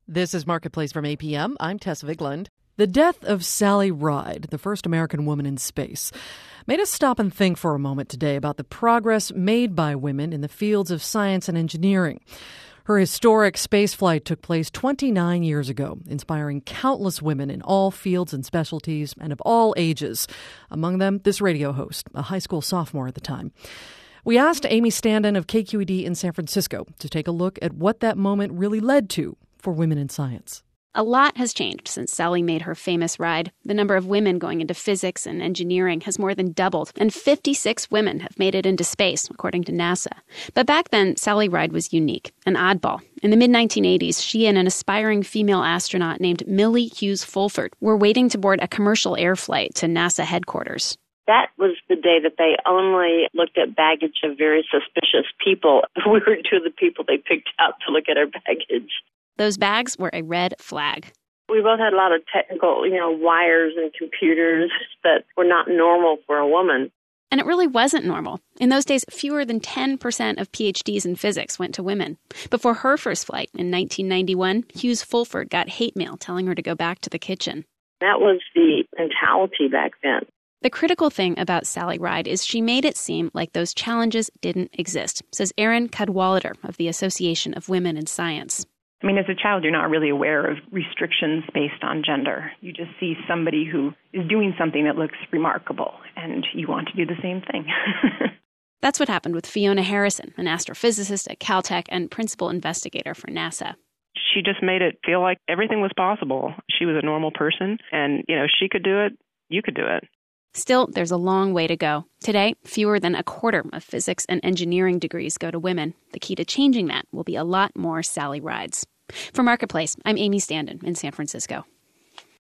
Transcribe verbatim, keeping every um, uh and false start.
This is Marketplace from A P M. I'm Tessa Vigland. The death of Sally Ride, the first American woman in space, made us stop and think for a moment today about the progress made by women in the fields of science and engineering. Her historic spaceflight took place twenty-nine years ago, inspiring countless women in all fields and specialties and of all ages. Among them, this radio host, a high school sophomore at the time. We asked Amy Standen of K Q E D in San Francisco to take a look at what that moment really led to for women in science. A lot has changed since Sally made her famous ride. The number of women going into physics and engineering has more than doubled, and fifty-six women have made it into space, according to NASA. But back then, Sally Ride was unique, an oddball. In the mid nineteen eighties, she and an aspiring female astronaut named Millie Hughes Fulford were waiting to board a commercial air flight to NASA headquarters. That was the day that they only looked at baggage of very suspicious people. We were two of the people they picked out to look at our baggage. Those bags were a red flag. We both had a lot of technical, you know, wires and computers that were not normal for a woman. And it really wasn't normal. In those days, fewer than ten percent of P H Ds in physics went to women. Before her first flight in nineteen ninety-one, Hughes Fulford got hate mail telling her to go back to the kitchen. That was the mentality back then. The critical thing about Sally Ride is she made it seem like those challenges didn't exist, says Erin Cadwallader of the Association of Women in Science. I mean, as a child, you're not really aware of restrictions based on gender. You just see somebody who is doing something that looks remarkable, and you want to do the same thing. That's what happened with Fiona Harrison, an astrophysicist at Caltech and principal investigator for NASA. She just made it feel like everything was possible. She was a normal person, and, you know, she could do it, you could do it. Still, there's a long way to go. Today, fewer than a quarter of physics and engineering degrees go to women. The key to changing that will be a lot more Sally Rides. For Marketplace, I'm Amy Standen in San Francisco.